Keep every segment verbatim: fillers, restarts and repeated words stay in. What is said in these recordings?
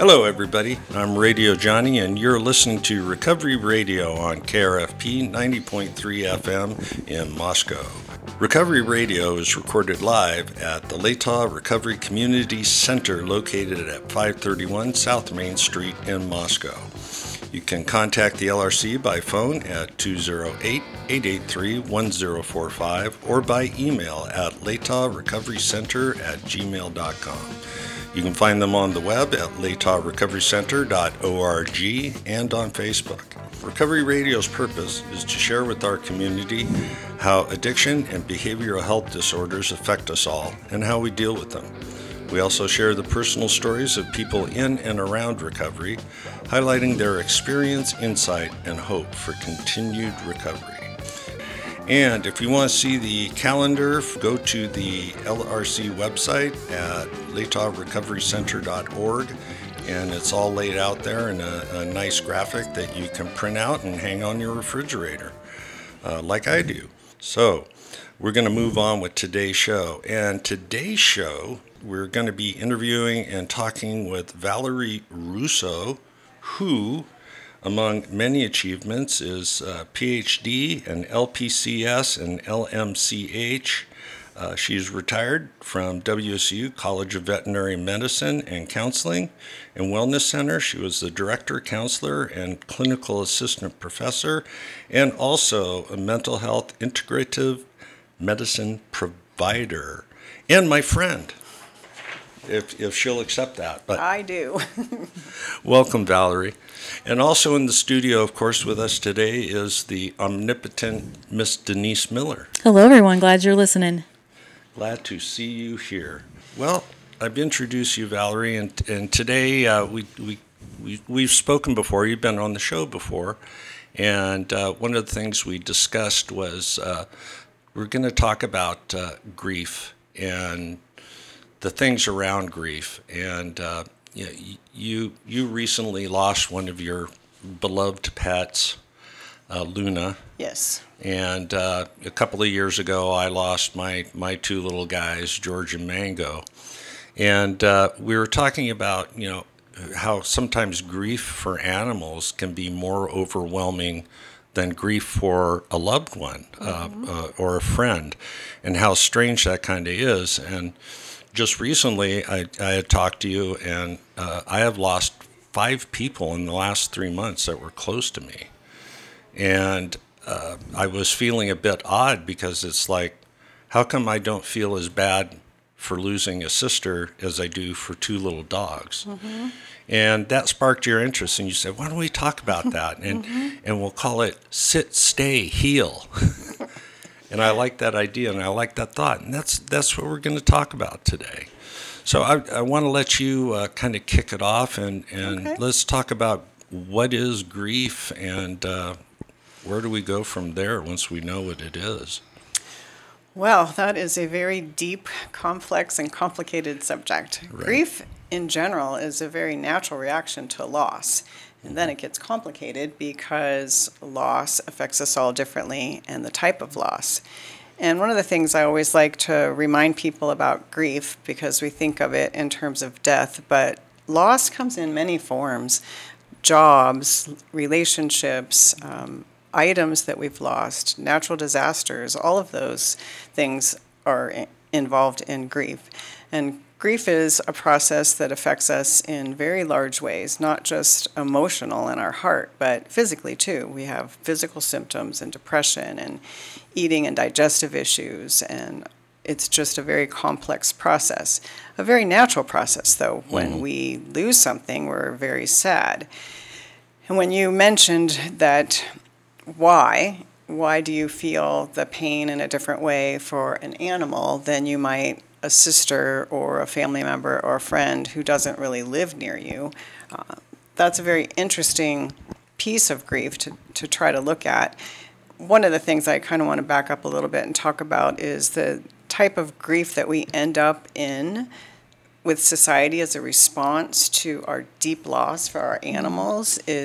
Hello, everybody. I'm Radio Johnny, and you're listening to Recovery Radio on K R F P ninety point three F M in Moscow. Recovery Radio is recorded live at the Latah Recovery Community Center located at five thirty-one South Main Street in Moscow. You can contact the L R C by phone at two oh eight, eight eight three, one oh four five or by email at latahrecoverycenter at gmail dot com. You can find them on the web at latah recovery center dot org and on Facebook. Recovery Radio's purpose is to share with our community how addiction and behavioral health disorders affect us all and how we deal with them. We also share the personal stories of people in and around recovery, highlighting their experience, insight, and hope for continued recovery. And if you want to see the calendar, go to the L R C website at latah recovery center dot org, and it's all laid out there in a, a nice graphic that you can print out and hang on your refrigerator, uh, like I do. So we're going to move on with today's show. And today's show, we're going to be interviewing and talking with Valerie Russo, who, among many achievements, is a P H D and L P C S and L M C H. Uh, she's retired from W S U College of Veterinary Medicine and Counseling and Wellness Center. She was the director, counselor, and clinical assistant professor, and also a mental health integrative medicine provider. And my friend, if if she'll accept that. But I do. welcome, Valerie. And also in the studio, of course, with us today is the omnipotent Miss Denise Miller. Hello, everyone. Glad you're listening. Glad to see you here. Well, I've introduced you, Valerie, and and today uh, we we we we've spoken before. You've been on the show before, and uh, one of the things we discussed was uh, we're going to talk about uh, grief and the things around grief. And uh, you, know, you you recently lost one of your beloved pets, uh, Luna. Yes. And uh, a couple of years ago, I lost my, my two little guys, George and Mango. And uh, we were talking about, you know, how sometimes grief for animals can be more overwhelming than grief for a loved one, mm-hmm. uh, uh, or a friend, and how strange that kind of is. And just recently, I, I had talked to you, and uh, I have lost five people in the last three months that were close to me. And uh, I was feeling a bit odd because it's like, how come I don't feel as bad for losing a sister as I do for two little dogs? Mm-hmm. And that sparked your interest, and you said, why don't we talk about that? And mm-hmm. and we'll call it Sit, Stay, Heal. And I like that idea, and I like that thought, and that's that's what we're going to talk about today. So I, I want to let you uh, kind of kick it off, and, and okay. Let's talk about what is grief, and uh, where do we go from there once we know what it is? Well, that is a very deep, complex, and complicated subject. Right. Grief, in general, is a very natural reaction to loss. And then it gets complicated because loss affects us all differently and the type of loss. And one of the things I always like to remind people about grief, because we think of it in terms of death, but loss comes in many forms. Jobs, relationships, um, items that we've lost, natural disasters, all of those things are involved in grief. And grief is a process that affects us in very large ways, not just emotional in our heart, but physically too. We have physical symptoms and depression and eating and digestive issues, and it's just a very complex process. A very natural process, though. When we lose something, we're very sad. And when you mentioned that, why, why do you feel the pain in a different way for an animal than you might a sister or a family member or a friend who doesn't really live near you? Uh, that's a very interesting piece of grief to, to try to look at. One of the things I kind of want to back up a little bit and talk about is the type of grief that we end up in with society as a response to our deep loss for our animals is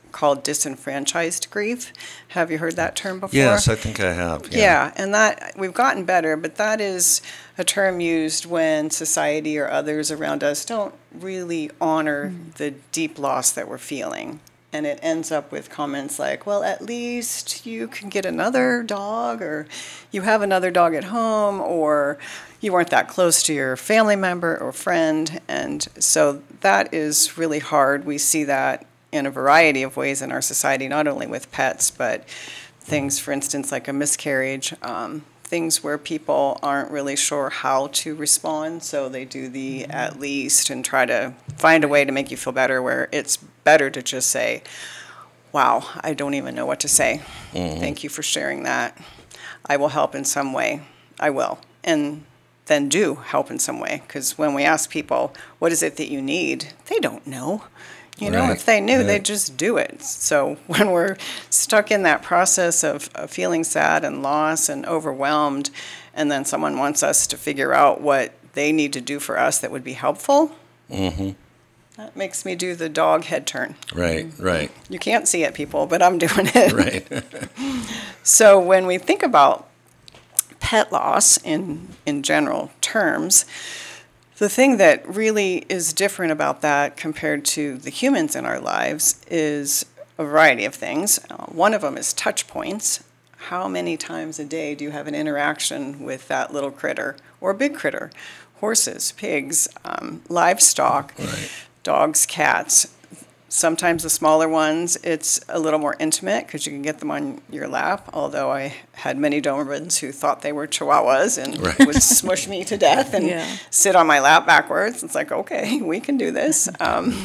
called disenfranchised grief. Have you heard that term before? Yes, I think I have. Yeah. yeah, and that we've gotten better, but that is a term used when society or others around us don't really honor mm. the deep loss that we're feeling. And it ends up with comments like, well, at least you can get another dog, or you have another dog at home, or you weren't that close to your family member or friend. And so that is really hard. We see that in a variety of ways in our society, not only with pets, but things, for instance, like a miscarriage, um, things where people aren't really sure how to respond, so they do the at least and try to find a way to make you feel better, where it's better to just say, wow, I don't even know what to say. Mm-hmm. Thank you for sharing that. I will help in some way. I will. And then do help in some way, because when we ask people, what is it that you need, they don't know. You know, right. if they knew, right. they'd just do it. So when we're stuck in that process of, of feeling sad and lost and overwhelmed, and then someone wants us to figure out what they need to do for us that would be helpful, mm-hmm. that makes me do the dog head turn. Right, right. You can't see it, people, but I'm doing it. Right. So when we think about pet loss in in general terms, the thing that really is different about that compared to the humans in our lives is a variety of things. Uh, one of them is touch points. How many times a day do you have an interaction with that little critter or big critter? Horses, pigs, um, livestock, right. dogs, cats. Sometimes the smaller ones, it's a little more intimate because you can get them on your lap, although I had many Dobermans who thought they were Chihuahuas and right. would smush me to death and yeah. sit on my lap backwards. It's like, okay, we can do this. Um,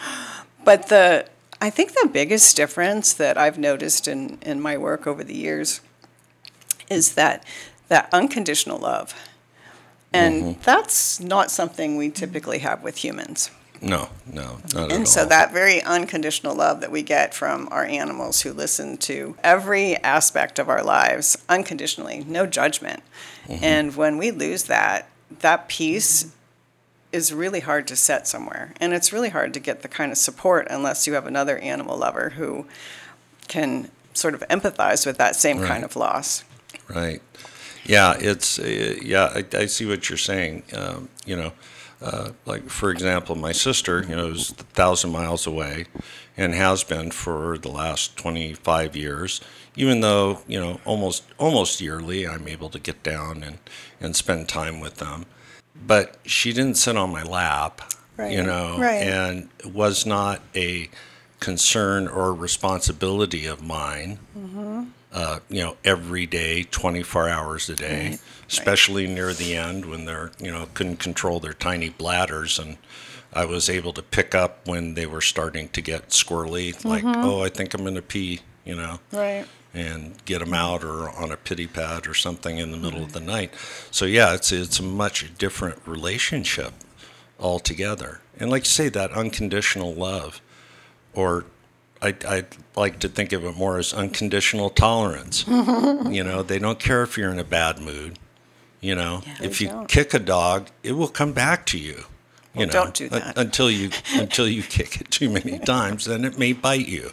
but the I think the biggest difference that I've noticed in, in my work over the years is that that unconditional love. And mm-hmm. that's not something we typically have with humans. No, no, not and at so all. that very unconditional love that we get from our animals who listen to every aspect of our lives unconditionally, no judgment. Mm-hmm. And when we lose that, that piece is really hard to set somewhere. And it's really hard to get the kind of support unless you have another animal lover who can sort of empathize with that same right. kind of loss. Right. Yeah, it's, uh, yeah, I, I see what you're saying, um, you know. Uh, like, for example, my sister, you know, is a thousand miles away and has been for the last twenty-five years, even though, you know, almost almost yearly I'm able to get down and, and spend time with them. But she didn't sit on my lap, right. you know, right. and was not a concern or responsibility of mine, mm-hmm. uh, you know, every day, twenty-four hours a day. Right. Especially right. near the end when they're, you know, couldn't control their tiny bladders, and I was able to pick up when they were starting to get squirrely, mm-hmm. like, oh, I think I'm going to pee, you know, right. and get them out or on a pity pad or something in the middle mm-hmm. of the night. So yeah, it's it's a much different relationship altogether. And like you say, that unconditional love, or I I like to think of it more as unconditional tolerance. You know, they don't care if you're in a bad mood. You know, yeah, if you don't. kick a dog, it will come back to you. You well, know, don't do that. until you until you kick it too many times, then it may bite you.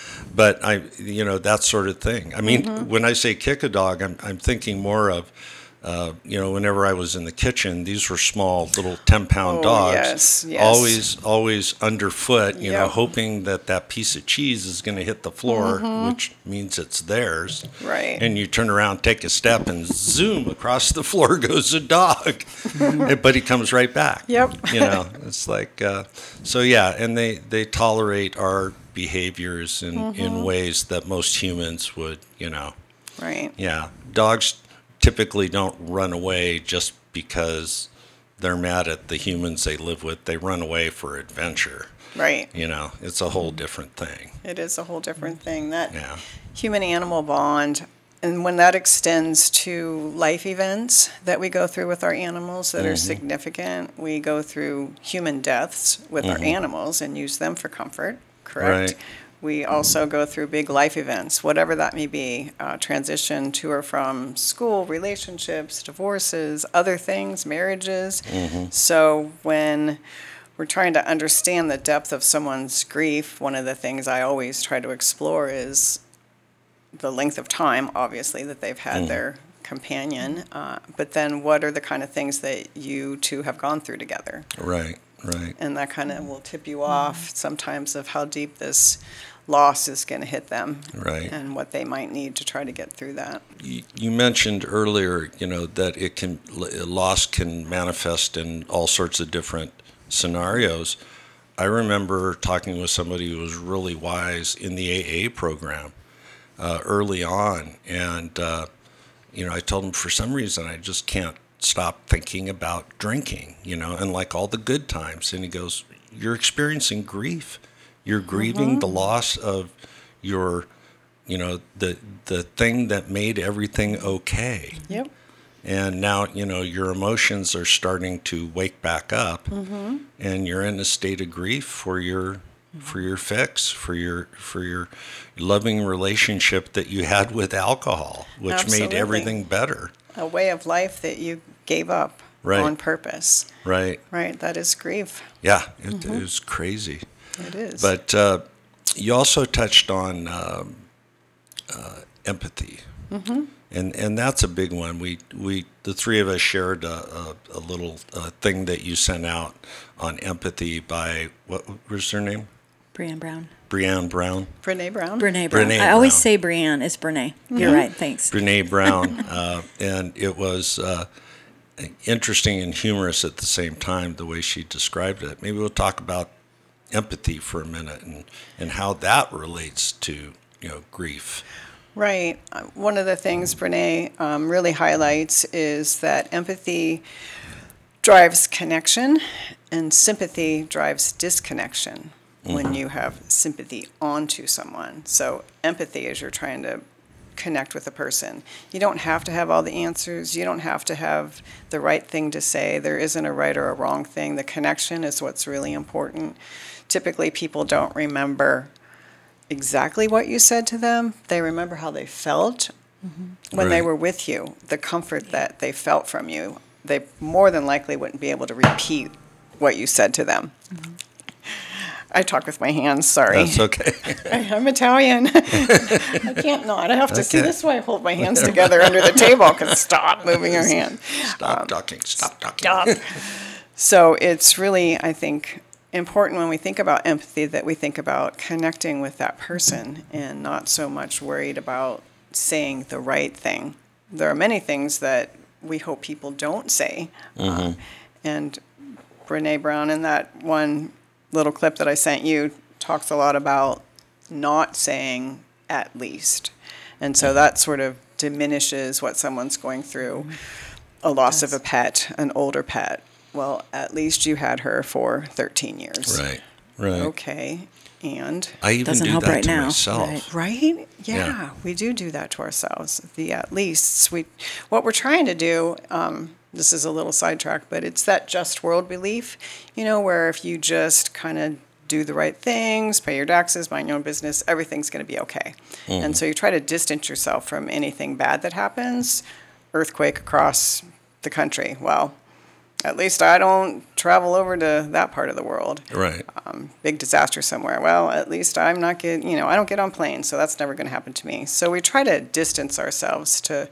But I, you know, that sort of thing. I mean, mm-hmm. when I say kick a dog, I'm I'm thinking more of, uh, you know, whenever I was in the kitchen, these were small little ten pound oh, dogs, yes, yes. always always underfoot, you yep. know, hoping that that piece of cheese is going to hit the floor, mm-hmm. which means it's theirs. Right. And you turn around, take a step, and zoom, across the floor goes a dog. But he comes right back. Yep. You know, it's like, uh, so yeah, and they, they tolerate our behaviors in, mm-hmm. in ways that most humans would, you know. Right. Yeah. Dogs typically don't run away just because they're mad at the humans they live with. They run away for adventure. Right. You know, it's a whole different thing. It is a whole different thing. That yeah. human-animal bond, and when that extends to life events that we go through with our animals that mm-hmm. are significant, we go through human deaths with mm-hmm. our animals and use them for comfort, correct? Right. We also go through big life events, whatever that may be, uh, transition to or from school, relationships, divorces, other things, marriages. Mm-hmm. So when we're trying to understand the depth of someone's grief, one of the things I always try to explore is the length of time, obviously, that they've had mm. their companion, uh, but then what are the kind of things that you two have gone through together? Right, right. And that kind of will tip you off sometimes of how deep this loss is going to hit them, right, and what they might need to try to get through that. You, you mentioned earlier, you know, that it can loss can manifest in all sorts of different scenarios. I remember talking with somebody who was really wise in the A A program uh, early on, and uh, you know, I told him for some reason I just can't stop thinking about drinking, you know, and like all the good times. And he goes, "You're experiencing grief. You're grieving mm-hmm. the loss of your, you know, the the thing that made everything okay." Yep. And now, you know, your emotions are starting to wake back up, mm-hmm. and you're in a state of grief for your mm-hmm. for your fix, for your for your loving relationship that you had with alcohol, which Absolutely. made everything better. A way of life that you gave up right. on purpose. Right. Right. That is grief. Yeah, it, mm-hmm. it was crazy. It is. But uh, you also touched on um, uh, empathy. Mm-hmm. And and that's a big one. We we the three of us shared a, a, a little uh, thing that you sent out on empathy by what was her name? Brianne Brown. Brianne Brown. Brene Brown. Brene Brown. Brene I always Brown. say Brianne. It's Brene. Mm-hmm. You're right. Thanks. Brene Brown, uh, and it was uh, interesting and humorous at the same time the way she described it. Maybe we'll talk about empathy for a minute and and how that relates to, you know, grief. Right. One of the things Brene um, really highlights is that empathy drives connection and sympathy drives disconnection mm-hmm. when you have sympathy onto someone. So empathy is you're trying to connect with a person. You don't have to have all the answers. You don't have to have the right thing to say. There isn't a right or a wrong thing. The connection is what's really important. Typically, people don't remember exactly what you said to them. They remember how they felt mm-hmm. when right. they were with you, the comfort that they felt from you. They more than likely wouldn't be able to repeat what you said to them. Mm-hmm. I talk with my hands, sorry. That's okay. I'm Italian. I can't not. I have to okay. see this way I hold my hands together under the table because stop moving your hand. Stop um, talking. Stop talking. Stop. So it's really, I think, important when we think about empathy that we think about connecting with that person and not so much worried about saying the right thing. There are many things that we hope people don't say. Mm-hmm. Uh, and Brene Brown, in that one little clip that I sent you, talks a lot about not saying at least. And so that sort of diminishes what someone's going through. A loss yes. of a pet, an older pet. Well, at least you had her for thirteen years. Right, right. Okay, and I even Doesn't do help that right to now. myself. Right? Yeah, Yeah. we do do that to ourselves. The at least we, what we're trying to do. Um, this is a little sidetrack, but it's that just world belief. You know, where if you just kind of do the right things, pay your taxes, mind your own business, everything's going to be okay. Mm-hmm. And so you try to distance yourself from anything bad that happens. Earthquake across the country. Well, at least I don't travel over to that part of the world. Right. Um, big disaster somewhere. Well, at least I'm not get, you know, I don't get on planes, so that's never going to happen to me. So we try to distance ourselves to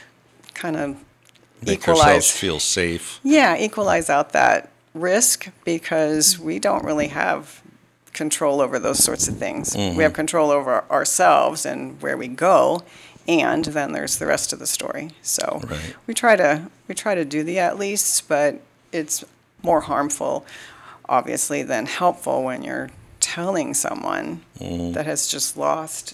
kind of Make equalize. ourselves feel safe. Yeah, equalize out that risk because we don't really have control over those sorts of things. Mm-hmm. We have control over ourselves and where we go. And then there's the rest of the story. So right. we try to we try to do the at least, but it's more harmful, obviously, than helpful when you're telling someone mm-hmm. that has just lost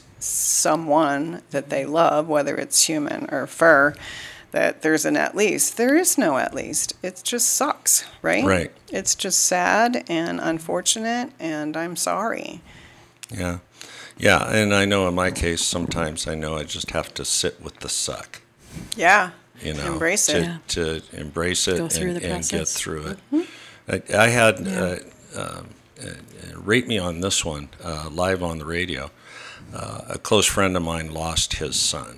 someone that they love, whether it's human or fur, that there's an at least. There is no at least. It just sucks, right? Right. It's just sad and unfortunate, and I'm sorry. Yeah. Yeah, and I know in my case, sometimes I know I just have to sit with the suck. Yeah, you know, embrace to, it. Yeah. To embrace it Go through and, the and get process. through it. Mm-hmm. I, I had, Yeah. uh, um, uh, rate me on this one, uh, live on the radio. Uh, a close friend of mine lost his son.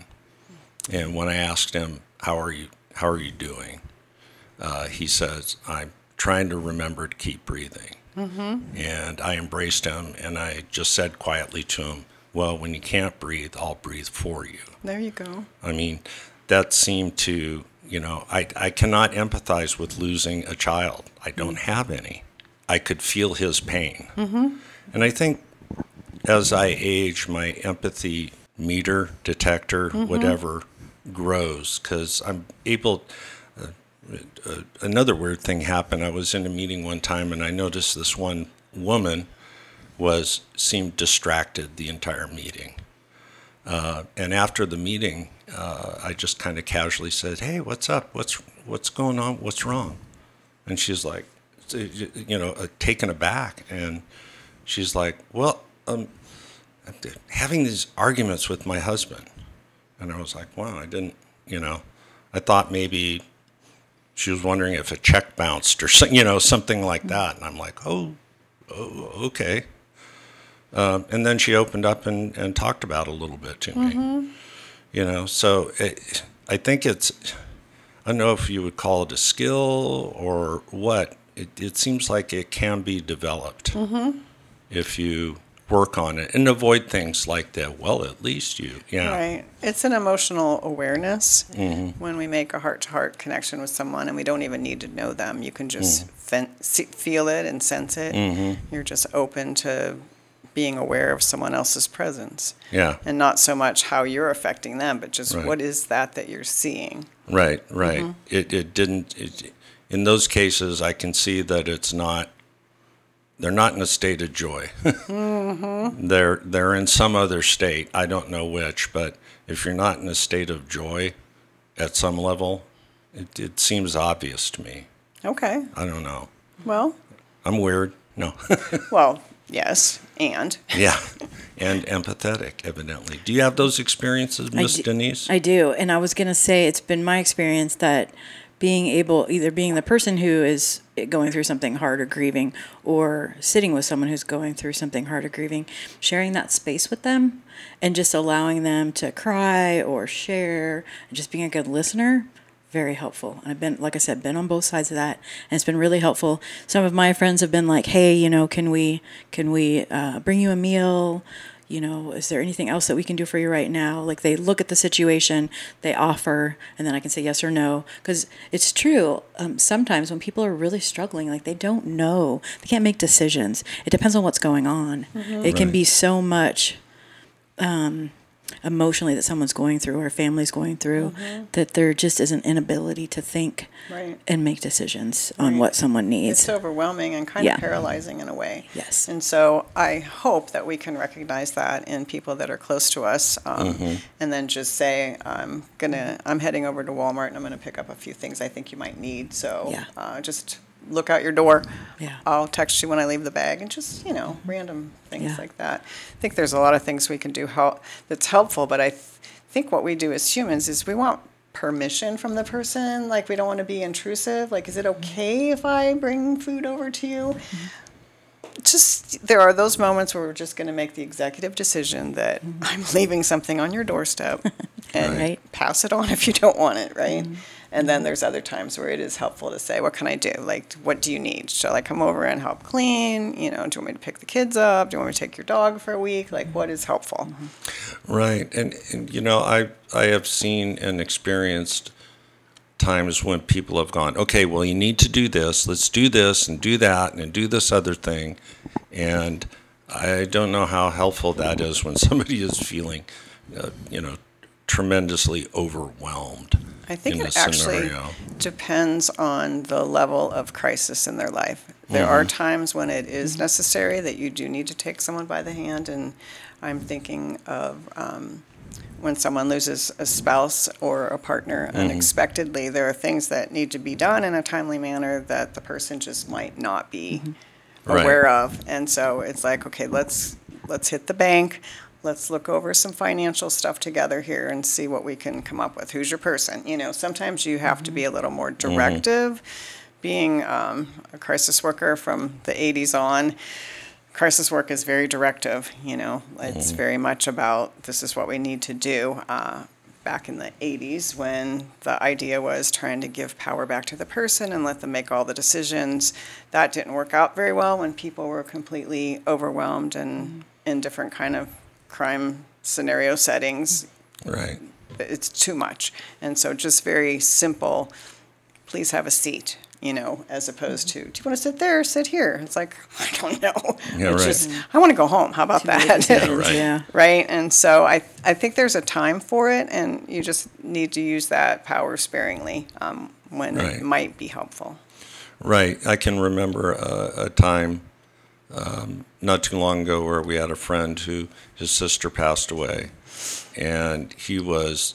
And when I asked him, how are you, how are you doing? Uh, he says, I'm trying to remember to keep breathing. Mm-hmm. And I embraced him, and I just said quietly to him, well, when you can't breathe, I'll breathe for you. There you go. I mean, that seemed to, you know, I, I cannot empathize with losing a child. I don't mm-hmm. have any. I could feel his pain. Mm-hmm. And I think as I age, my empathy meter, detector, mm-hmm. whatever, grows, because I'm able... Uh, uh, another weird thing happened. I was in a meeting one time, and I noticed this one woman was seemed distracted the entire meeting. Uh, and after the meeting, uh, I just kind of casually said, "Hey, what's up? What's what's going on? What's wrong?" And she's like, you know, uh, taken aback, and she's like, "Well, um, I'm having these arguments with my husband." And I was like, "Wow, I didn't, you know, I thought maybe she was wondering if a check bounced or something, you know, something like that." And I'm like, "Oh, oh, okay." Uh, and then she opened up and, and talked about it a little bit to me, mm-hmm. you know. So it, I think it's, I don't know if you would call it a skill or what. It, it seems like it can be developed mm-hmm. if you work on it and avoid things like that. Well, at least you, yeah. Right. It's an emotional awareness mm-hmm. when we make a heart-to-heart connection with someone, and we don't even need to know them. You can just mm-hmm. fen- see, feel it and sense it. Mm-hmm. You're just open to being aware of someone else's presence. Yeah. And not so much how you're affecting them, but just right. what is that that you're seeing. Right, right. Mm-hmm. It it didn't, it, in those cases, I can see that it's not, they're not in a state of joy. mm-hmm. They're they're in some other state. I don't know which, but if you're not in a state of joy at some level, it, it seems obvious to me. Okay. I don't know. Well. I'm weird. No. Well, yes, and. Yeah, and empathetic, evidently. Do you have those experiences, Miss Denise? I do, and I was going to say it's been my experience that being able, either being the person who is going through something hard or grieving, or sitting with someone who's going through something hard or grieving, sharing that space with them and just allowing them to cry or share and just being a good listener, very helpful. And I've been, like I said, been on both sides of that, and it's been really helpful. Some of my friends have been like, hey, you know, can we, can we uh, bring you a meal? You know, is there anything else that we can do for you right now? Like, they look at the situation, they offer, and then I can say yes or no. Because it's true, um, sometimes when people are really struggling, like, they don't know, they can't make decisions. It depends on what's going on. Mm-hmm. It can right. be so much um, emotionally that someone's going through or a family's going through mm-hmm. that there just is an inability to think right. and make decisions on right. what someone needs. It's overwhelming and kind yeah. of paralyzing in a way. Yes. And so I hope that we can recognize that in people that are close to us, um, mm-hmm. and then just say, I'm gonna, I'm heading over to Walmart and I'm gonna pick up a few things I think you might need. So yeah. uh, just look out your door. Yeah. I'll text you when I leave the bag, and just, you know, random things yeah. like that. I think there's a lot of things we can do help that's helpful, but I th- think what we do as humans is we want permission from the person. Like, we don't want to be intrusive. Like, is it okay if I bring food over to you? Mm-hmm. Just, there are those moments where we're just going to make the executive decision that mm-hmm. I'm leaving something on your doorstep and right. pass it on if you don't want it, right? Mm-hmm. And then there's other times where it is helpful to say, what can I do? Like, what do you need? Shall I come over and help clean? You know, do you want me to pick the kids up? Do you want me to take your dog for a week? Like, what is helpful? Mm-hmm. Right. And, and, you know, I I have seen and experienced times when people have gone, okay, well, you need to do this. Let's do this and do that and do this other thing. And I don't know how helpful that is when somebody is feeling, uh, you know, tremendously overwhelmed. I think in it a actually scenario. depends on the level of crisis in their life. There mm-hmm. are times when it is necessary that you do need to take someone by the hand, and I'm thinking of um, when someone loses a spouse or a partner mm-hmm. unexpectedly. There are things that need to be done in a timely manner that the person just might not be mm-hmm. aware right. of, and so it's like, okay, let's let's hit the bank. Let's look over some financial stuff together here and see what we can come up with. Who's your person? You know, sometimes you have mm-hmm. to be a little more directive. Mm-hmm. Being um, a crisis worker from the eighties on, crisis work is very directive. You know, it's mm-hmm. very much about this is what we need to do. Uh, back in the eighties when the idea was trying to give power back to the person and let them make all the decisions. That didn't work out very well when people were completely overwhelmed and mm-hmm. in different kind of crime scenario settings. Right. It's too much. And so just very simple, please have a seat, you know, as opposed to, do you want to sit there or sit here? It's like, I don't know. Yeah, it's right. just, I want to go home. How about Too that? Yeah, right. Yeah. Right? And so I, I think there's a time for it, and you just need to use that power sparingly um, when Right. it might be helpful. Right. I can remember a, a time um, not too long ago where we had a friend who his sister passed away, and he was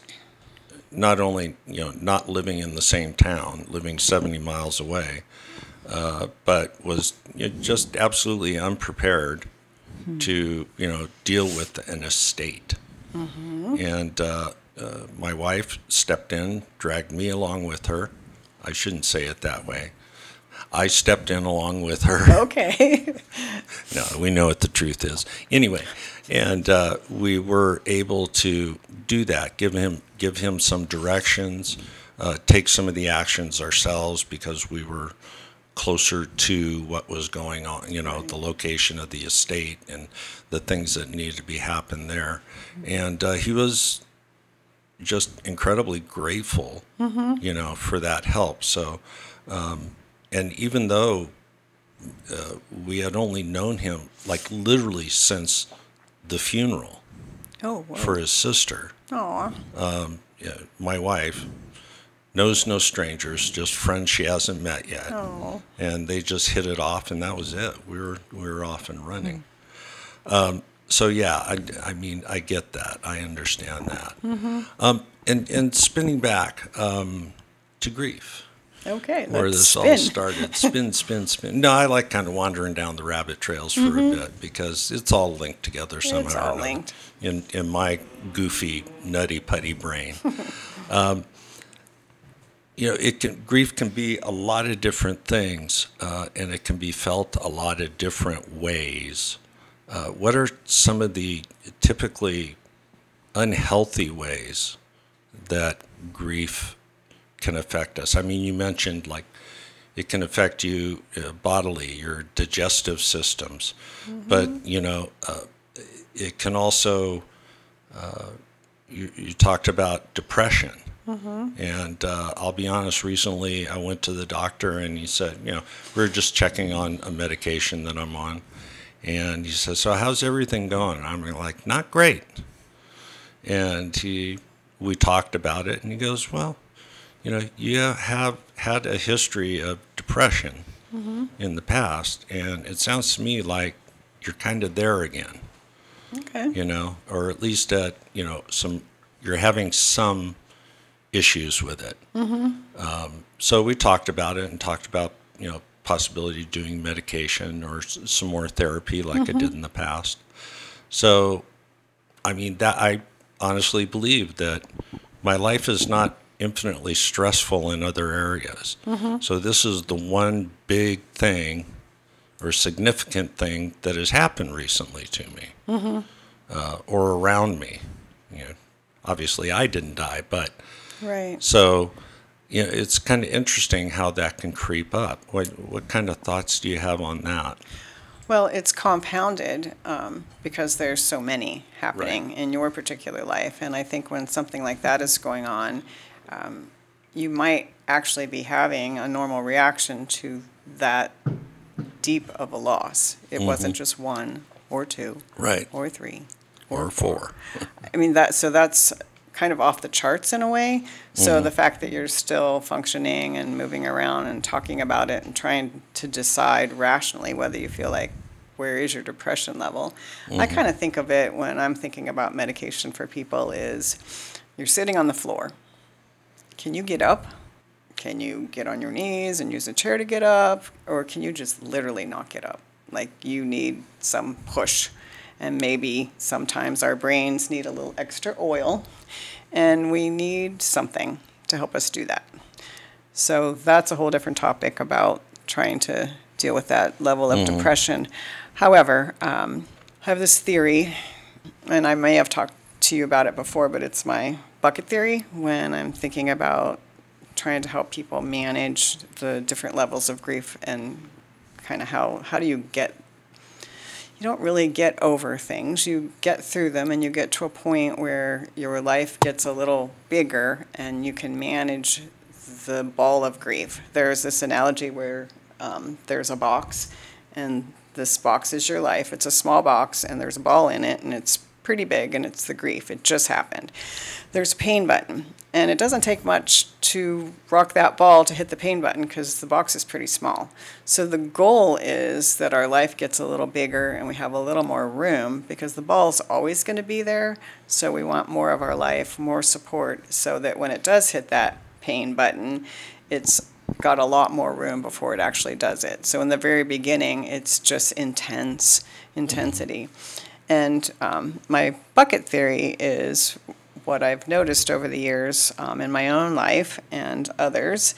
not only, you know, not living in the same town, living seventy miles away, uh, but was you know, just absolutely unprepared mm-hmm. to, you know, deal with an estate. Mm-hmm. And uh, uh, my wife stepped in, dragged me along with her. I shouldn't say it that way. I stepped in along with her. Okay. No, we know what the truth is. Anyway, and uh, we were able to do that, give him give him some directions, uh, take some of the actions ourselves because we were closer to what was going on, you know, right. the location of the estate and the things that needed to be happen there. And uh, he was just incredibly grateful, mm-hmm. you know, for that help. So, um, and even though uh, we had only known him like literally since the funeral oh, wow. for his sister, Aw. Um, yeah, my wife knows no strangers, just friends she hasn't met yet. Aww. And they just hit it off, and that was it. We were we were off and running. Mm. Um, so yeah, I, I mean, I get that. I understand that. Mm-hmm. Um, and and spinning back um, to grief. Okay, where let's this spin. all started. Spin, spin, spin. No, I like kind of wandering down the rabbit trails for mm-hmm. a bit because it's all linked together somehow. It's all linked. In in my goofy, nutty putty brain. um, you know, it can grief can be a lot of different things, uh, and it can be felt a lot of different ways. Uh, what are some of the typically unhealthy ways that grief can affect us? I mean, you mentioned like it can affect you uh, bodily, your digestive systems, mm-hmm. but you know, uh, it can also. Uh, you, you talked about depression, mm-hmm. and uh, I'll be honest. Recently, I went to the doctor, and he said, you know, we we're just checking on a medication that I'm on, and he said, "So how's everything going?" And I'm like, "Not great." And he, we talked about it, and he goes, "Well, you know, you have had a history of depression mm-hmm. in the past, and it sounds to me like you're kind of there again." Okay. You know, or at least at, you know, some, you're having some issues with it. Mm-hmm. Um, so we talked about it and talked about, you know, possibility of doing medication or s- some more therapy like mm-hmm. I did in the past. So, I mean, that I honestly believe that my life is not infinitely stressful in other areas. Mm-hmm. So this is the one big thing or significant thing that has happened recently to me mm-hmm. uh, or around me. You know, obviously I didn't die, but right. So, you know, it's kind of interesting how that can creep up. What what kind of thoughts do you have on that? Well, it's compounded um, because there's so many happening Right. in your particular life, and I think when something like that is going on, um, you might actually be having a normal reaction to that deep of a loss. It mm-hmm. wasn't just one or two Right. or three Or four. I mean, that so that's kind of off the charts in a way. So Mm-hmm. the fact that you're still functioning and moving around and talking about it and trying to decide rationally whether you feel like where is your depression level. I kind of think of it when I'm thinking about medication for people is you're sitting on the floor. Can you get up? Can you get on your knees and use a chair to get up? Or can you just literally not get up? Like you need some push. And maybe sometimes our brains need a little extra oil and we need something to help us do that. So that's a whole different topic about trying to deal with that level of mm-hmm. depression. However, um, I have this theory, and I may have talked to you about it before, but it's my bucket theory when I'm thinking about trying to help people manage the different levels of grief and kind of how, how do you get, you don't really get over things, you get through them and you get to a point where your life gets a little bigger and you can manage the ball of grief. There's this analogy where um, there's a box and this box is your life. It's a small box and there's a ball in it and it's pretty big and it's the grief. It just happened. There's a pain button and it doesn't take much to rock that ball to hit the pain button because the box is pretty small. So the goal is that our life gets a little bigger and we have a little more room because the ball's always going to be there. So we want more of our life, more support so that when it does hit that pain button, it's got a lot more room before it actually does it. So in the very beginning, it's just intense intensity. And um, my bucket theory is what I've noticed over the years um, in my own life and others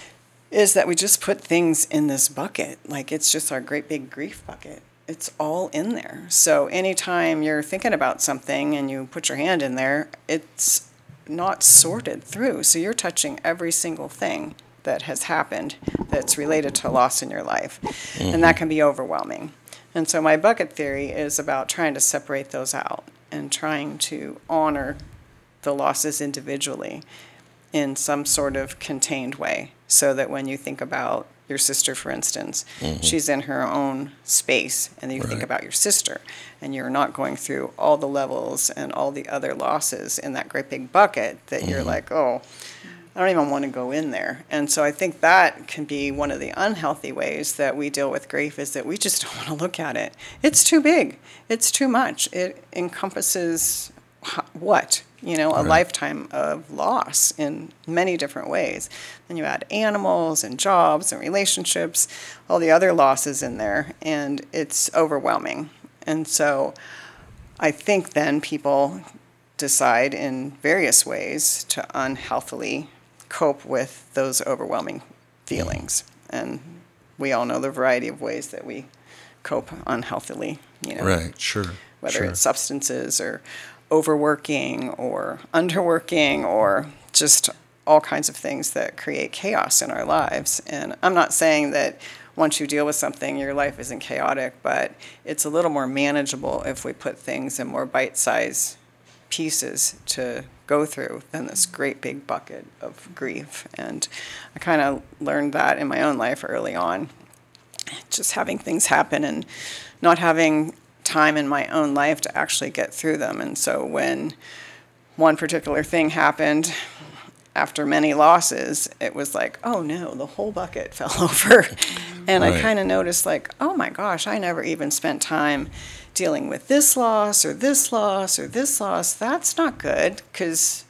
is that we just put things in this bucket. Like it's just our great big grief bucket. It's all in there. So anytime you're thinking about something and you put your hand in there, it's not sorted through. So you're touching every single thing that has happened that's related to loss in your life. Mm-hmm. And that can be overwhelming. And so my bucket theory is about trying to separate those out and trying to honor the losses individually in some sort of contained way so that when you think about your sister, for instance, mm-hmm. she's in her own space and you right. think about your sister and you're not going through all the levels and all the other losses in that great big bucket that mm-hmm. you're like, oh, I don't even want to go in there. And so I think that can be one of the unhealthy ways that we deal with grief is that we just don't want to look at it. It's too big. It's too much. It encompasses what? You know, a right. lifetime of loss in many different ways. Then you add animals and jobs and relationships, all the other losses in there, and it's overwhelming. And so I think then people decide in various ways to unhealthily cope with those overwhelming feelings. And we all know the variety of ways that we cope unhealthily, you know. Right, sure. Whether sure. it's substances or overworking or underworking or just all kinds of things that create chaos in our lives. And I'm not saying that once you deal with something, your life isn't chaotic, but it's a little more manageable if we put things in more bite-sized pieces to go through than this great big bucket of grief. And I kind of learned that in my own life early on, just having things happen and not having time in my own life to actually get through them. And so when one particular thing happened after many losses, it was like, oh no, the whole bucket fell over. And right. I kind of noticed like, oh my gosh, I never even spent time dealing with this loss or this loss or this loss. That's not good because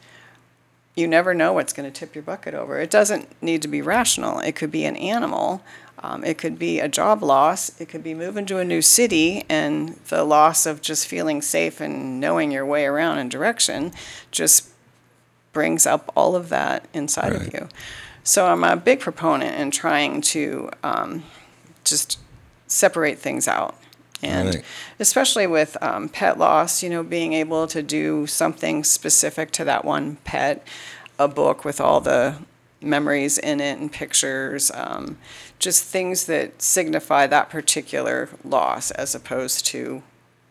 you never know what's going to tip your bucket over. It doesn't need to be rational. It could be an animal. Um, it could be a job loss. It could be moving to a new city and the loss of just feeling safe and knowing your way around and direction just brings up all of that inside right. of you. So I'm a big proponent in trying to um, just separate things out. And right. especially with um, pet loss, you know, being able to do something specific to that one pet, a book with all the memories in it and pictures, um, just things that signify that particular loss as opposed to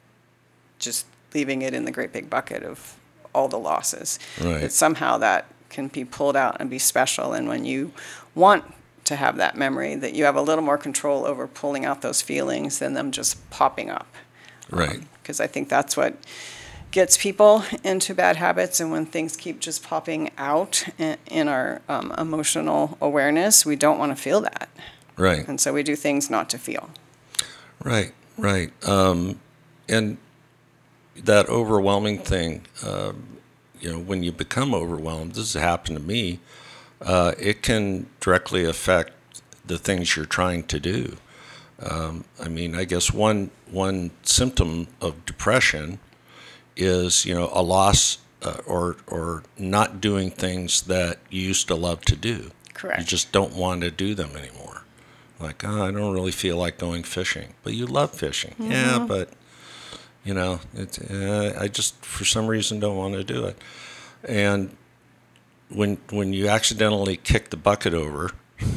just leaving it in the great big bucket of all the losses. Right. That somehow that can be pulled out and be special. And when you want to have that memory, that you have a little more control over pulling out those feelings than them just popping up. Right. Because um, I think that's what gets people into bad habits, and when things keep just popping out in, in our um, emotional awareness, we don't want to feel that. Right. And so we do things not to feel. Right, right. Um, and that overwhelming thing, uh, you know, when you become overwhelmed, this has happened to me, uh, it can directly affect the things you're trying to do. Um, I mean, I guess one one symptom of depression is, you know, a loss uh, or or not doing things that you used to love to do. Correct. You just don't want to do them anymore. Like, oh, I don't really feel like going fishing, but you love fishing. Mm-hmm. Yeah, but you know, it, uh, I just for some reason don't want to do it. And when when you accidentally kick the bucket over,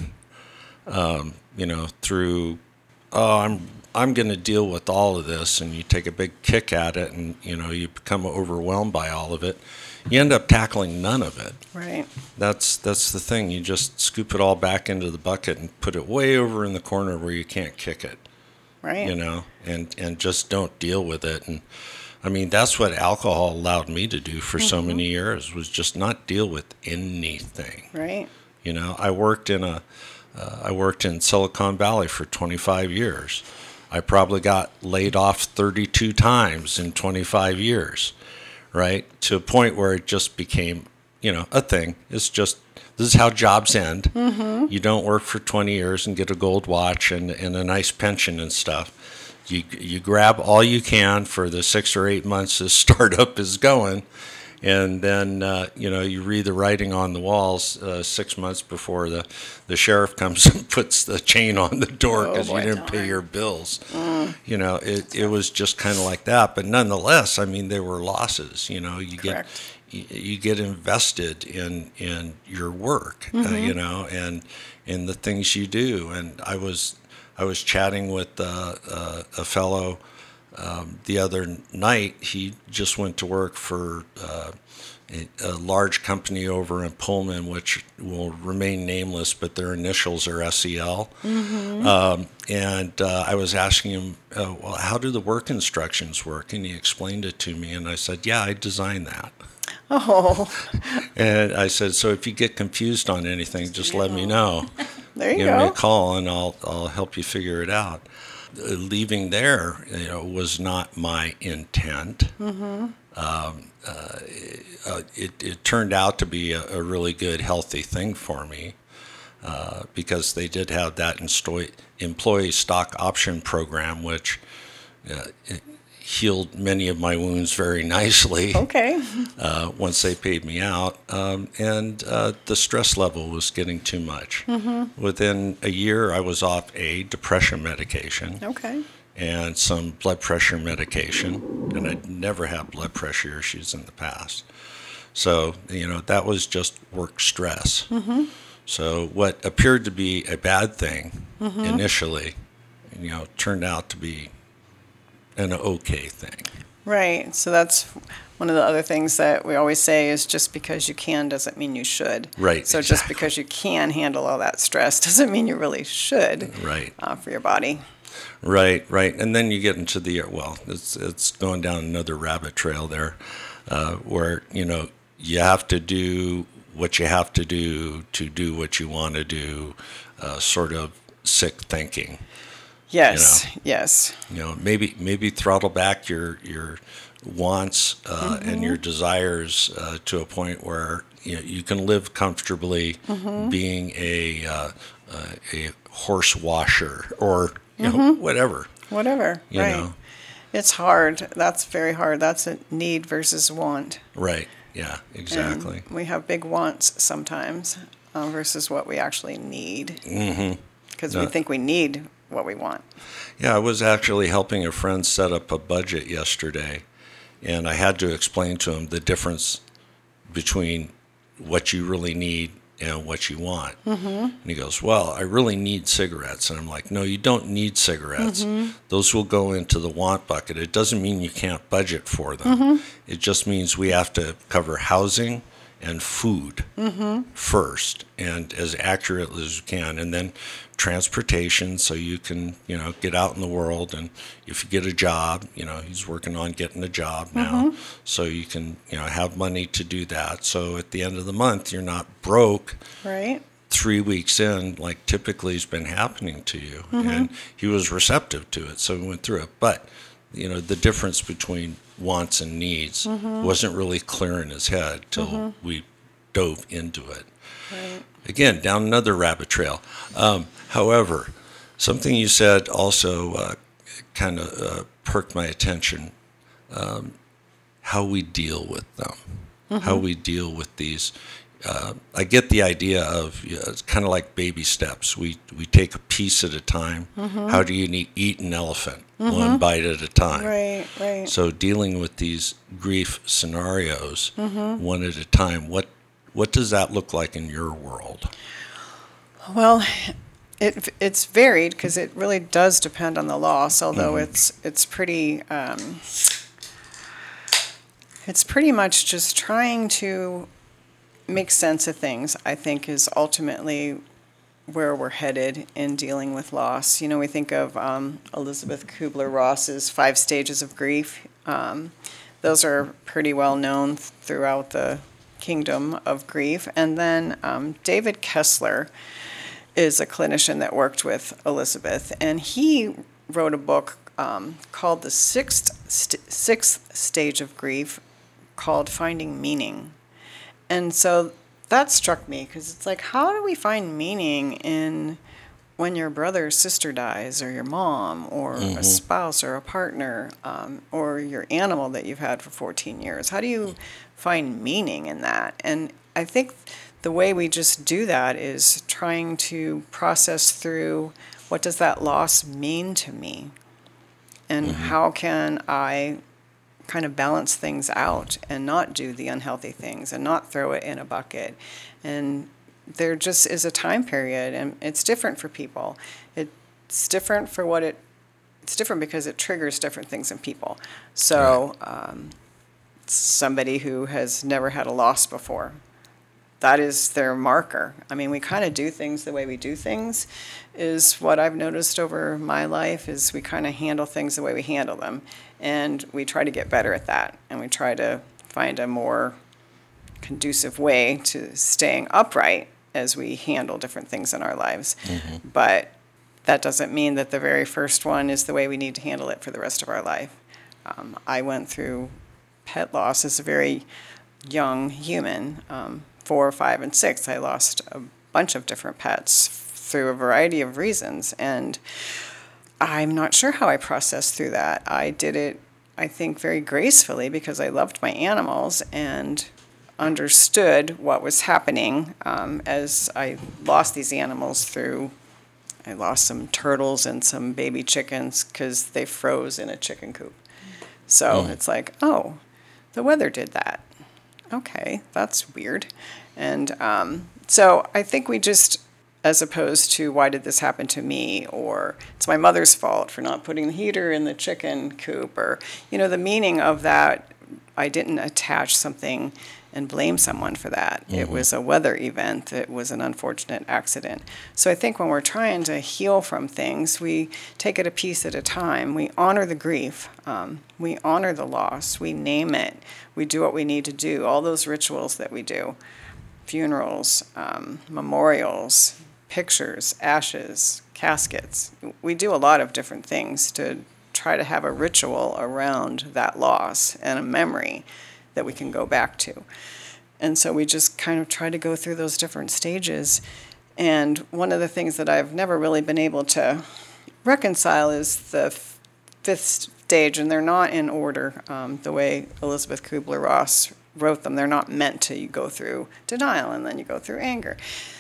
um, you know, through, oh, I'm I'm going to deal with all of this, and you take a big kick at it, and you know, you become overwhelmed by all of it. You end up tackling none of it. Right. That's that's the thing. You just scoop it all back into the bucket and put it way over in the corner where you can't kick it. Right. You know, and and just don't deal with it. And I mean, that's what alcohol allowed me to do for mm-hmm. so many years, was just not deal with anything. Right. You know, I worked in a uh, I worked in Silicon Valley for twenty-five years. I probably got laid off thirty-two times in twenty-five years. Right, to a point where it just became, you know, a thing. It's just, this is how jobs end. Mm-hmm. You don't work for twenty years and get a gold watch and, and a nice pension and stuff. You you grab all you can for the six or eight months this startup is going, and then uh, you know, you read the writing on the walls uh, six months before the, the sheriff comes and puts the chain on the door because oh, you didn't darn. pay your bills. Mm. You know, it it was just kind of like that. But nonetheless, I mean, there were losses. You know, you Correct. get you, you get invested in in your work. Mm-hmm. Uh, you know, and in the things you do. And I was I was chatting with uh, uh, a fellow. Um, the other night, he just went to work for uh, a, a large company over in Pullman, which will remain nameless, but their initials are S E L. Mm-hmm. Um, and uh, I was asking him, uh, well, how do the work instructions work? And he explained it to me, and I said, yeah, I designed that. Oh. And I said, so if you get confused on anything, just let me know. There you Give go. me a call, and I'll I'll help you figure it out. Leaving there, you know, was not my intent. Mm-hmm. Um, uh, it, it turned out to be a, a really good, healthy thing for me uh, because they did have that insto- employee stock option program, which uh, it healed many of my wounds very nicely. Okay. Uh, once they paid me out, um, and uh, the stress level was getting too much. Mm-hmm. Within a year, I was off a depression medication. Okay. And some blood pressure medication, and I'd never had blood pressure issues in the past. So, you know, that was just work stress. Mm-hmm. So what appeared to be a bad thing mm-hmm. initially, you know, turned out to be an okay thing. Right. So that's one of the other things that we always say is just because you can doesn't mean you should. Right. So exactly. just because you can handle all that stress doesn't mean you really should. Right. Uh, for your body. Right, right. And then you get into the, well, it's it's going down another rabbit trail there uh, where, you know, you have to do what you have to do to do what you want to do, uh, sort of sick thinking. Yes, you know? yes. You know, maybe maybe throttle back your your wants uh, mm-hmm. and your desires uh, to a point where you know, you can live comfortably mm-hmm. being a uh, uh, a horse washer or you mm-hmm. know whatever. Whatever. You right. know. It's hard. That's very hard. That's a need versus want. Right. Yeah. Exactly. And we have big wants sometimes uh, versus what we actually need. Mm-hmm. Because no. we think we need what we want. Yeah, I was actually helping a friend set up a budget yesterday, and I had to explain to him the difference between what you really need and what you want. Mm-hmm. And he goes, well, I really need cigarettes. And I'm like, no, you don't need cigarettes. Mm-hmm. Those will go into the want bucket. It doesn't mean you can't budget for them. Mm-hmm. It just means we have to cover housing and food mm-hmm. first, and as accurately as we can, and then transportation so you can, you know, get out in the world. And if you get a job, you know, he's working on getting a job now, mm-hmm. so you can, you know, have money to do that. So at the end of the month, you're not broke. Right. Three weeks in, like typically has been happening to you. Mm-hmm. And he was receptive to it, so we went through it. But, you know, the difference between wants and needs mm-hmm. wasn't really clear in his head till mm-hmm. we dove into it. Right. Again, down another rabbit trail. Um, however, something you said also uh, kind of uh, perked my attention, um, how we deal with them, mm-hmm. how we deal with these uh, I get the idea of you know, it's kind of like baby steps. We we take a piece at a time. Mm-hmm. How do you need, eat an elephant? Mm-hmm. One bite at a time. Right, right. So dealing with these grief scenarios, mm-hmm. one at a time. What what does that look like in your world? Well, it it's varied because it really does depend on the loss. Although mm-hmm. it's it's pretty um, it's pretty much just trying to make sense of things, I think, is ultimately where we're headed in dealing with loss. You know, we think of um, Elizabeth Kubler-Ross's Five Stages of Grief. Um, those are pretty well known throughout the kingdom of grief. And then um, David Kessler is a clinician that worked with Elizabeth, and he wrote a book um, called The Sixth, St- Sixth Stage of Grief, called Finding Meaning. And so that struck me because it's like, how do we find meaning in when your brother or sister dies, or your mom, or mm-hmm. a spouse, or a partner, um, or your animal that you've had for fourteen years? How do you find meaning in that? And I think the way we just do that is trying to process through, what does that loss mean to me? And mm-hmm. how can I kind of balance things out and not do the unhealthy things and not throw it in a bucket? And there just is a time period, and it's different for people. It's different for what it, it's different because it triggers different things in people. So um, somebody who has never had a loss before, that is their marker. I mean, we kind of do things the way we do things is what I've noticed over my life, is we kind of handle things the way we handle them. And we try to get better at that. And we try to find a more conducive way to staying upright as we handle different things in our lives. Mm-hmm. But that doesn't mean that the very first one is the way we need to handle it for the rest of our life. Um, I went through pet loss as a very young human. Um, four, five, and six, I lost a bunch of different pets through a variety of reasons. And I'm not sure how I processed through that. I did it, I think, very gracefully because I loved my animals and understood what was happening um, as I lost these animals through, I lost some turtles and some baby chickens because they froze in a chicken coop. So mm. it's like, oh, the weather did that. Okay, that's weird. And um, so I think we just, as opposed to why did this happen to me, or it's my mother's fault for not putting the heater in the chicken coop, or, you know, the meaning of that, I didn't attach something and blame someone for that. Mm-hmm. It was a weather event. It was an unfortunate accident. So I think when we're trying to heal from things, we take it a piece at a time. We honor the grief. Um, we honor the loss. We name it. We do what we need to do. All those rituals that we do, funerals, um, memorials, pictures, ashes, caskets. We do a lot of different things to try to have a ritual around that loss and a memory that we can go back to. And so we just kind of try to go through those different stages. And one of the things that I've never really been able to reconcile is the f- fifth stage, and they're not in order um, the way Elizabeth Kubler-Ross wrote them. They're not meant to. You go through denial, and then you go through anger.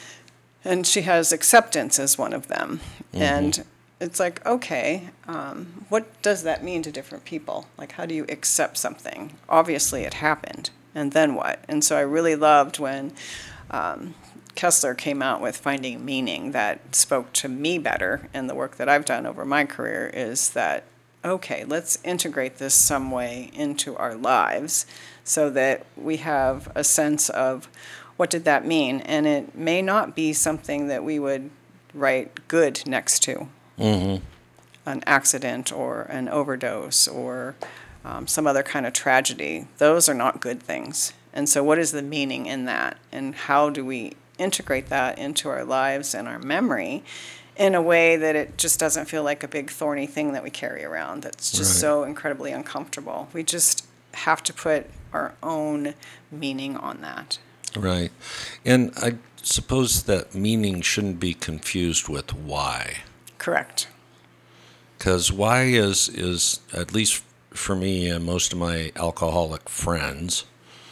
And she has acceptance as one of them. Mm-hmm. And it's like, okay, um, what does that mean to different people? Like, how do you accept something? Obviously, it happened, and then what? And so I really loved when um, Kessler came out with Finding Meaning. That spoke to me better, and the work that I've done over my career is that, okay, let's integrate this some way into our lives so that we have a sense of what did that mean? And it may not be something that we would write good next to. Mm-hmm. An accident or an overdose or um, some other kind of tragedy. Those are not good things. And so what is the meaning in that? And how do we integrate that into our lives and our memory in a way that it just doesn't feel like a big thorny thing that we carry around that's just right. so incredibly uncomfortable. We just have to put our own meaning on that. Right. And I suppose that meaning shouldn't be confused with why. Correct. Because why is, is, at least for me and most of my alcoholic friends,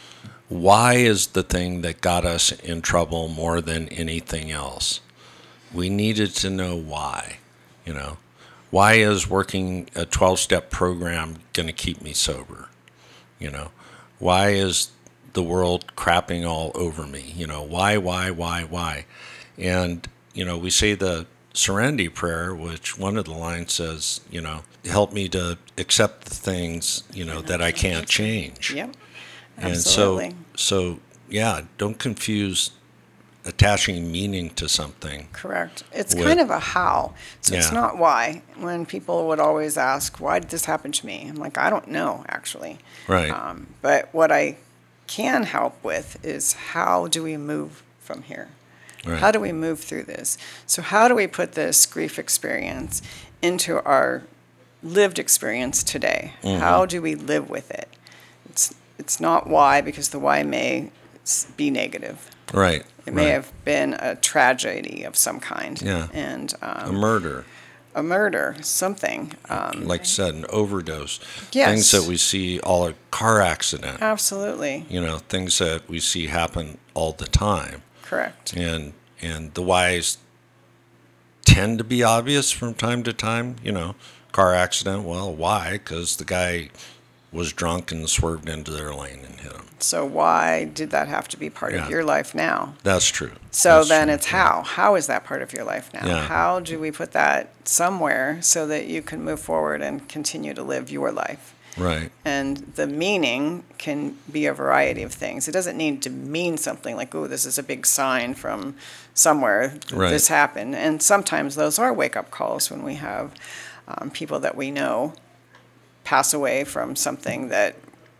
why is the thing that got us in trouble more than anything else. We needed to know why, you know. Why is working a twelve-step program going to keep me sober? You know, why is the world crapping all over me? You know, why, why, why, why? And, you know, we say the Serenity Prayer, which one of the lines says, you know, help me to accept the things, you know, that I can't change. Yep. And Absolutely. so, so, yeah, don't confuse attaching meaning to something. Correct. It's with, kind of a how. So yeah. it's not why. When people would always ask, why did this happen to me? I'm like, I don't know, actually. Right. Um, but what I can help with is how do we move from here? Right. How do we move through this? So how do we put this grief experience into our lived experience today? Mm-hmm. How do we live with it? It's it's not why, because the why may be negative. Right. It may right. have been a tragedy of some kind. Yeah. And um, a murder. a murder, something. Um, Like I said, an overdose. Yes. Things that we see, all a car accident. absolutely. You know, things that we see happen all the time. Correct. And and the whys tend to be obvious from time to time. You know, car accident, well, why? Because the guy was drunk and swerved into their lane and hit him. So why did that have to be part Yeah. of your life now? That's true. So That's then true. it's how. How is that part of your life now? Yeah. How do we put that somewhere so that you can move forward and continue to live your life? Right. And the meaning can be a variety of things. It doesn't need to mean something like, oh, this is a big sign from somewhere that Right. this happened. And sometimes those are wake-up calls when we have um, people that we know pass away from something that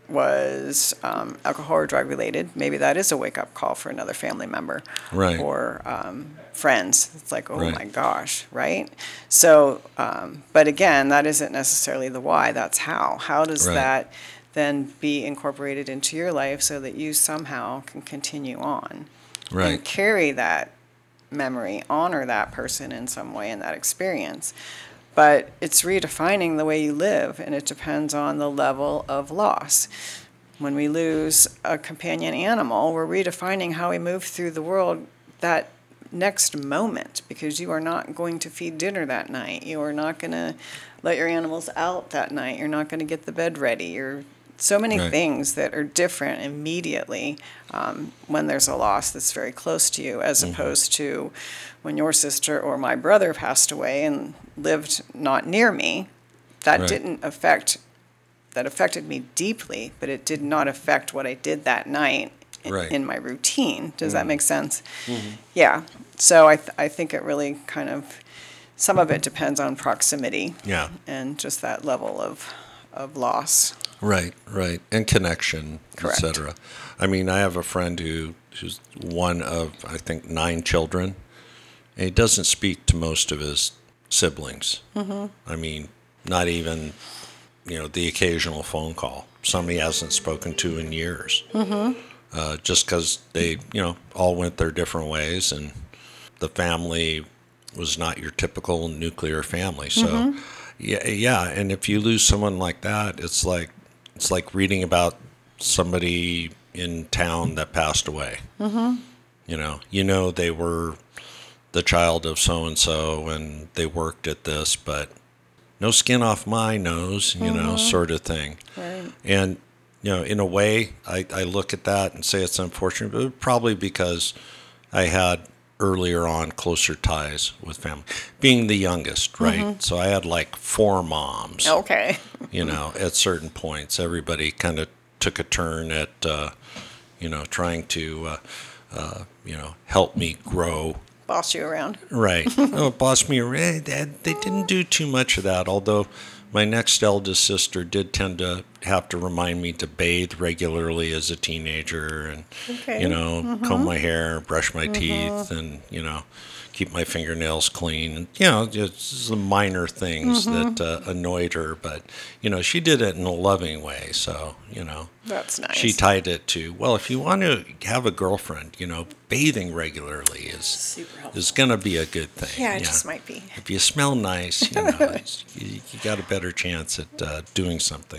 was um, alcohol or drug related. Maybe that is a wake-up call for another family member. Right. Or um, friends. It's like, oh Right. my gosh, right? So, um, but again, that isn't necessarily the why, that's how. How does Right. that then be incorporated into your life so that you somehow can continue on? Right. And carry that memory, honor that person in some way in that experience. But it's redefining the way you live, and it depends on the level of loss. When we lose a companion animal, we're redefining how we move through the world that next moment, because you are not going to feed dinner that night. You are not going to let your animals out that night. You're not going to get the bed ready. You're so many Right. things that are different immediately um, when there's a loss that's very close to you, as Mm-hmm. opposed to when your sister or my brother passed away and lived not near me. That Right. didn't affect, that affected me deeply, but it did not affect what I did that night in, Right. in my routine. Does that Mhm. make sense? Mm-hmm. Yeah. So I, th- I think it really kind of, some of it depends on proximity Yeah. and just that level of, of loss. Right, right, and connection, Correct. et cetera. I mean, I have a friend who who's one of I think nine children, and he doesn't speak to most of his siblings. Mm-hmm. I mean, not even you know the occasional phone call. Some he hasn't spoken to in years, mm-hmm. uh, just because they you know all went their different ways, and the family was not your typical nuclear family. So, mm-hmm. yeah, yeah, and if you lose someone like that, it's like It's like reading about somebody in town that passed away. Mm-hmm. You know, you know they were the child of so-and-so and they worked at this, but no skin off my nose, you mm-hmm. know, sort of thing. Right. And, you know, in a way, I, I look at that and say it's unfortunate, but probably because I had earlier on closer ties with family. Being the youngest, right? Mm-hmm. So I had like four moms. Okay. You know, at certain points, everybody kind of took a turn at, uh, you know, trying to, uh, uh, you know, help me grow. Boss you around. Right. Oh, boss me around. They didn't do too much of that, although my next eldest sister did tend to have to remind me to bathe regularly as a teenager and, Okay. you know, Mm-hmm. comb my hair, brush my mm-hmm. teeth, and, you know, keep my fingernails clean. And, you know, just some minor things mm-hmm. that uh, annoyed her. But, you know, she did it in a loving way. So, you know, That's nice. she tied it to, well, if you want to have a girlfriend, you know, bathing regularly is Super helpful. is going to be a good thing. Yeah, it just might be. If you smell nice, you know, it's, you, you got a better chance at uh, doing something there.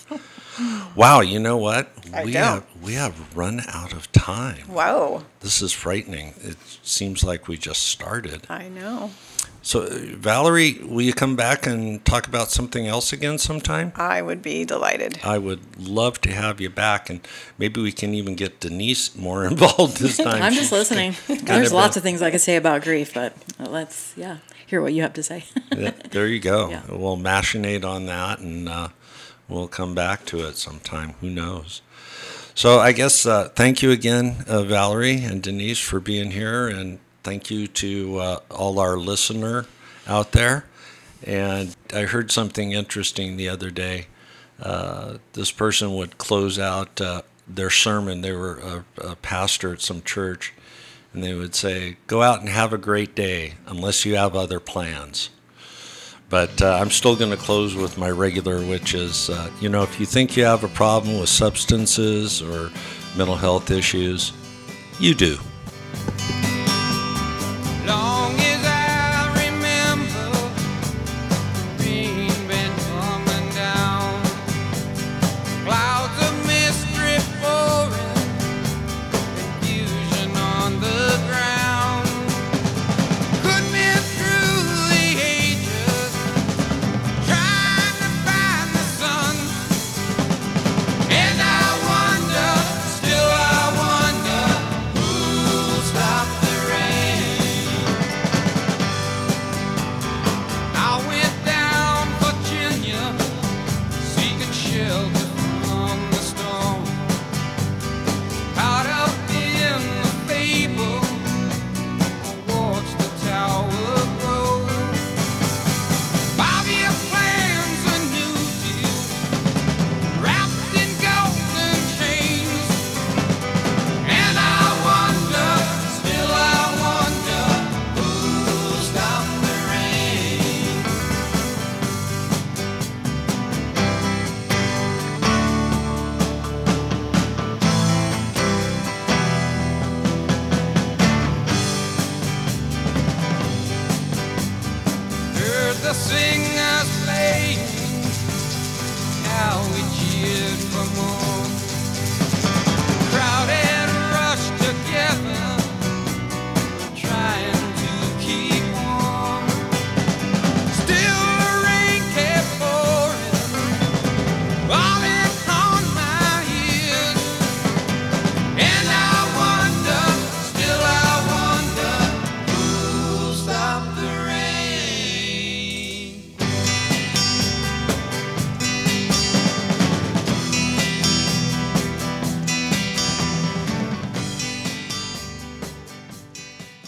Wow, you know what? I we don't. have we have run out of time. Whoa, This is frightening. It seems like we just started. I know. So, uh, Valerie, will you come back and talk about something else again sometime? I would be delighted. I would love to have you back, and maybe we can even get Denise more involved this time. I'm She's just listening. kind There's of lots a- of things I could say about grief, but let's, yeah, hear what you have to say. Yeah, there you go. Yeah. We'll machinate on that, and uh, we'll come back to it sometime. Who knows? So I guess uh, thank you again, uh, Valerie and Denise, for being here, and thank you to uh, all our listener out there. And I heard something interesting the other day. Uh, this person would close out uh, their sermon. They were a, a pastor at some church, and they would say, "Go out and have a great day, unless you have other plans." But uh, I'm still going to close with my regular, which is, uh, you know, if you think you have a problem with substances or mental health issues, you do.